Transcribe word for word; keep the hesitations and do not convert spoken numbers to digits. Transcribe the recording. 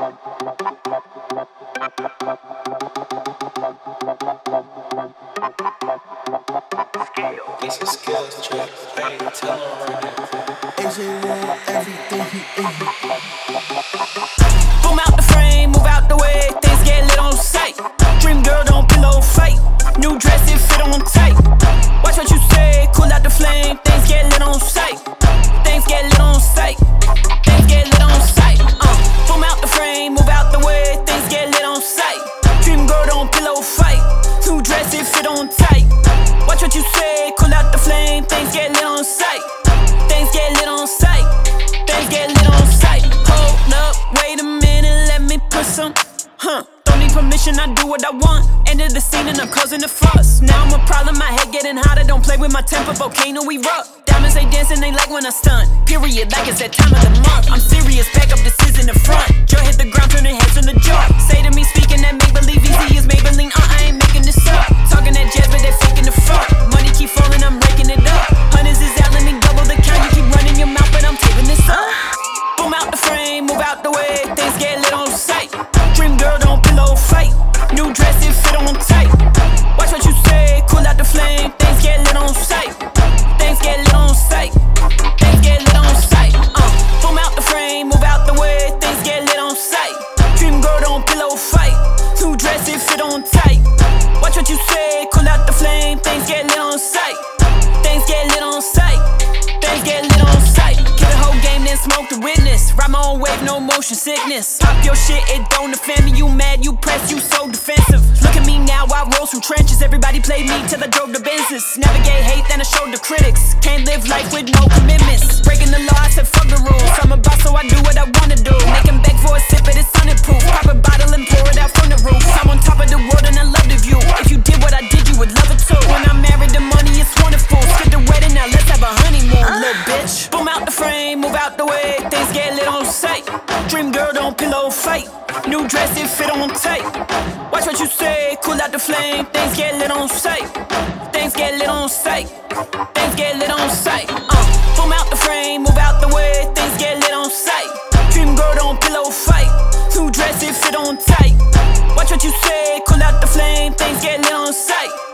This is skills check, baby, tell him right now. Is it want everything he is? Boom out the frame, move out the way, things get lit on sight. Dream girl, don't pillow fight. New dress, it fit on tight. Watch what you say, cool out the flame, things get lit on sight. Things get lit on sight. Things get lit on sight. Uh, boom out the frame, move out the way, things get lit on sight. Dream girl, don't pillow fight. New dress, it fit on tight. Watch what you say, cool out the flame, things get lit on sight. Things get lit on sight. Things get lit on sight. Hold up, wait a minute, let me put some, huh? Don't need permission, I do what I want. End of the scene and I'm causing a fuss. Now I'm a problem, my head getting hotter. Don't play with my temper, volcano erupt. Diamonds they dancing, they like when I stunt. Period, like it's that time of the month. I'm serious, back up the scissors in the front. Jaw hit the ground, turning heads in the jaw. Say to me, speaking that make believe easy is Maybelline. Uh, I ain't making this up. Talking that jazz, but they faking the fuck. Money keep falling, I'm raking it up. Hundreds is out, let me double the count. You keep running your mouth, but I'm taping this up. Boom out the frame, move out the way, things get lit on sight. Dream girl, don't pillow fight. New dress, it fit on tight. Watch what you say, cool out the flame, things get lit on sight. Things get lit on sight. Things get lit on sight. Uh, boom out the frame, move out the way, things get lit on sight. Dream girl, don't pillow fight. New dress, it fit on tight. Watch what you say, cool out the flame, things get lit on sight. Things get lit on sight. Things get lit on sight. Kill the whole game, then smoke the witness. Ride my own wave, no motion sickness. Pop your shit, it don't offend me. You mad, you pressed, you so defensive. Look at me now, I roll through trenches. Everybody played me till I drove the business. Navigate hate, then I showed the critics. Can't live life with no commitments. Breaking the law, I said fuck the rules. I'm a boss, so I do what I wanna do. Make him beg for a sip, but it's sunproof. Pop a bottle and pour it out from the roof. I'm on top of the world and I love the view. If you did what I did, you would love it too. When I'm married, the money is wonderful. Skip the wedding, now let's have a honeymoon, little bitch. Boom out the frame, move out the way, things get lit on sight. Dream girl, don't pillow fight. New dress, it fit on tight. Watch what you say, cool out the flame, things get lit on sight. Things get lit on sight. Things get lit on sight. Uh, boom out the frame, move out the way, things get lit on sight. Dream girl, don't pillow fight. New dress, it fit on tight. Watch what you say, cool out the flame, things get lit on sight.